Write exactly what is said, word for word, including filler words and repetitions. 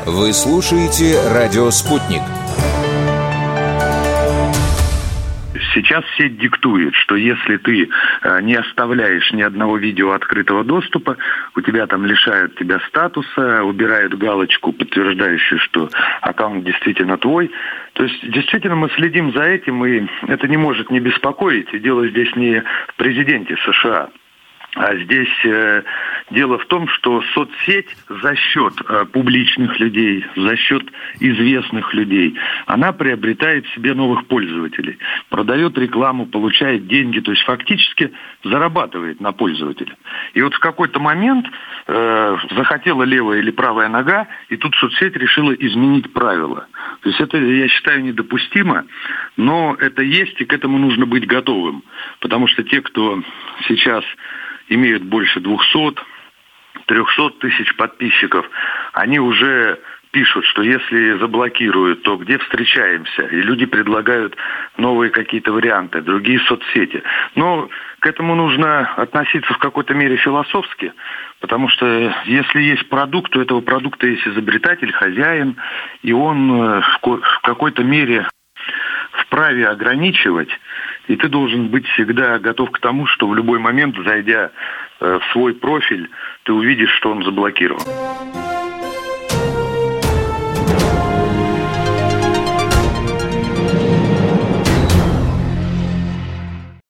Вы слушаете «Радио Спутник». Сейчас сеть диктует, что если ты не оставляешь ни одного видео открытого доступа, у тебя там лишают тебя статуса, убирают галочку, подтверждающую, что аккаунт действительно твой. То есть действительно мы следим за этим, и это не может не беспокоить. И дело здесь не в президенте США. А здесь э, дело в том, что соцсеть за счет э, публичных людей, за счет известных людей, она приобретает себе новых пользователей, продает рекламу, получает деньги, то есть фактически зарабатывает на пользователя. И вот в какой-то момент э, захотела левая или правая нога, и тут соцсеть решила изменить правила. То есть это, я считаю, недопустимо, но это есть, и к этому нужно быть готовым. Потому что те, кто сейчас имеют больше двухсот, трехсот тысяч подписчиков, они уже пишут, что если заблокируют, то где встречаемся? И люди предлагают новые какие-то варианты, другие соцсети. Но к этому нужно относиться в какой-то мере философски, потому что если есть продукт, то у этого продукта есть изобретатель, хозяин, и он в какой-то мере вправе ограничивать, и ты должен быть всегда готов к тому, что в любой момент, зайдя э, в свой профиль, ты увидишь, что он заблокирован.